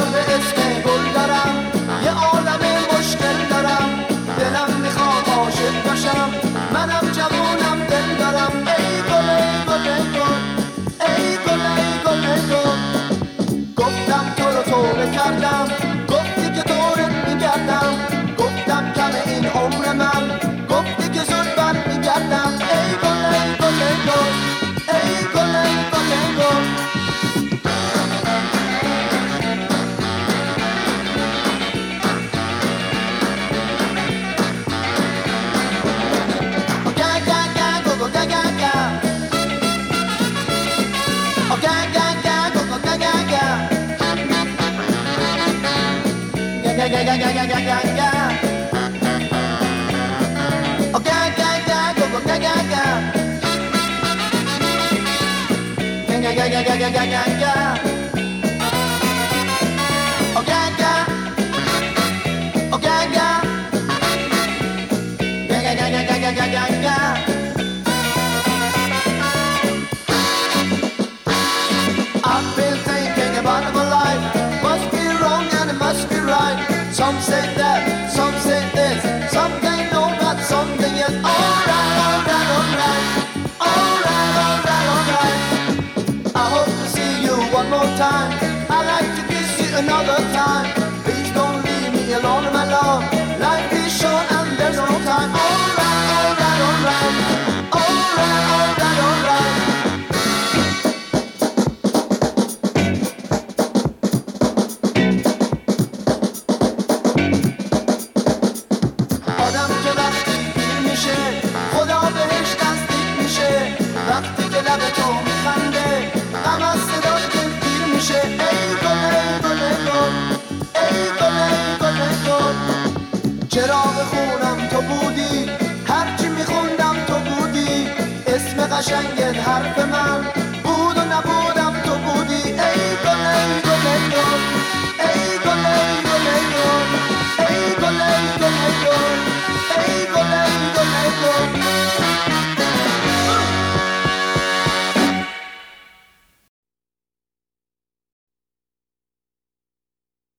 به اسم گل دارم، یه عالم مشکل دارم، دلم میخواد عاشق باشم، منم جوونم دل دارم. ای گل ای گل ای گل، ای گل ای گل ای گل. گفتم تو رو توبه کردم، گفتی که دورت میگردم، گفتم کمه این عمر من، گفتی که زود بر میگردم. ای گل ای گل ای گل، ای گل ای گل ای گل. I've been thinking about my life. Must be wrong and it must be right. Some say that, some say this, some they know that something is alright, alright, alright, alright, alright, alright. I hope to see you one more time. I'd like to kiss you another time. Please don't leave me alone, my love. Life is short and there's no time. Alright, alright, alright, alright, alright, alright. آدم که وقتی پیر میشه خدا بهش نزدیک میشه، وقتی که لب تو میخنده غم از صدای دل پیر میشه. ای گل ای گل ای گل، ای گل ای گل ای گل. چراغ خونم تو بودی، هرچی میخوندم تو بودی، اسم قشنگت حرف